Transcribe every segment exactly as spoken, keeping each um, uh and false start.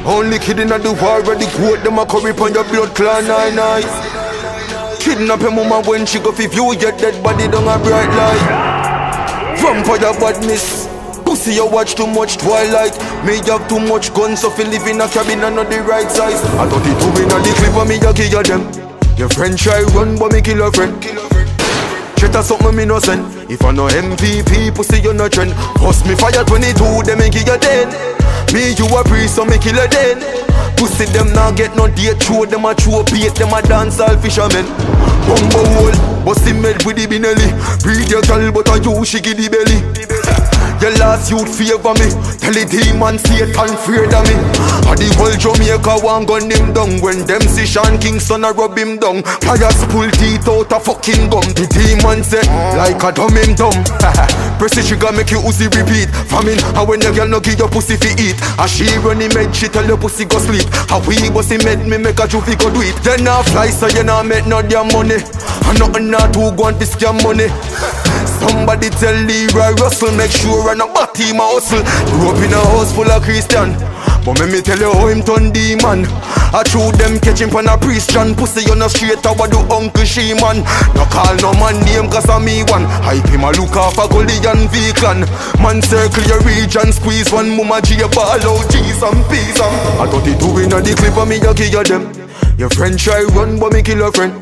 Only kidding at the war where the quote them a curry pon your blood clan nine nine. Kidnap your mama when she go fi view your dead body down a bright light. Vampire badness. Pussy you watch too much Twilight. Me have too much guns so fi live in a cabin and not the right size. I thought it two in a the clip of me a kill them. Your friend try run but me kill a friend. Shit a something me no send. If I no M V P pussy you no trend. Bust me fire twenty-two them me kill you then. Me you a priest so me kill you then. Pussy them now get no date. Throw them a throw bait. Them a dance all fishermen. Bumbo hole bust him head with the binelli. Breed your girl but a you she give the belly. Your last youth favor me. Tell the demon Satan afraid of me. And the whole Jamaica want gun him down. When them see Sean Kingston a rub him down. Pliers pull teeth out a fucking gum. The demon say like a dumb him dumb. Press the trigger make you Uzi repeat. Famine and when your girl no give your pussy fi eat. And she run him head she tell your pussy go sleep. And we bust him head me make a juvie go do it. Then I fly so you nah make no damn money. And nothing not to go and scam money. Somebody tell Leroy Russell make sure and a body my hustle. Grew up in a house full of Christian, but me me tell you how him turn demon. I threw them catch him on a priest John. Pussy on the street I do Uncle She-Man. No call no man name cause I'm me one. Hype him a look off a Gully and V-Clan. Man circle your region squeeze one mama G ball out G's and P's and I thought it two in a the clip of me you kill them. Your friend try run but me kill a friend.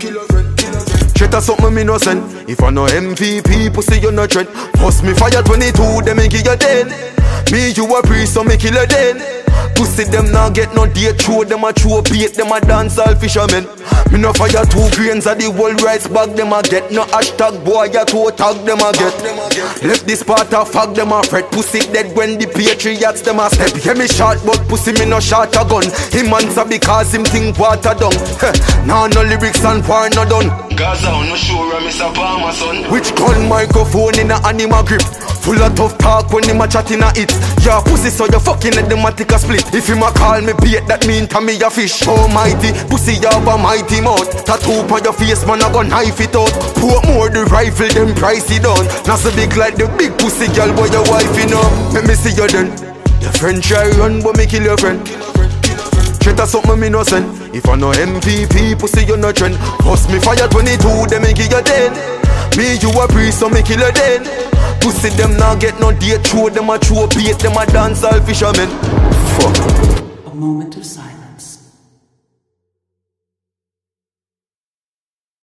Shit a something me no send. If I no M V P pussy you no trend. Bust me fire twenty-two them me kill you then. Me you a priest so me kill you then. Pussy them now get no date. Throw them a throw bait. Them a dance all fishermen. Me no fire two grains of the whole rice bag. Them a get no hashtag boy a two tag them a get. Left this part a fag them a fret. Pussy dead when the patriots them a step. Yeah me shot but pussy me no shot a gun. Him answer because him think water down. Now no lyrics and war no done. Gaza no sure I'm Mister Palmer son. Which gun microphone in a animal grip. Full of tough talk when him a chat in a it. Yeah pussy so you fucking let them a take a split. If him a call me bait that mean to me a fish. Almighty pussy you have a mighty mouth. Tattoo on your face man a go knife it out. Pour more the rifle them price it down. Not so big like the big pussy girl boy your wife you know. Let me see you then. Your friend try run but me kill your friend. Shit a something me no send. If I no M V P pussy you no trend. Bust me fire twenty-two them me kill you then. Me you a priest so me kill you then. Pussy them now get no date. Throw them a throw bait. Them a dance all fishermen. Fuck. A moment of silence.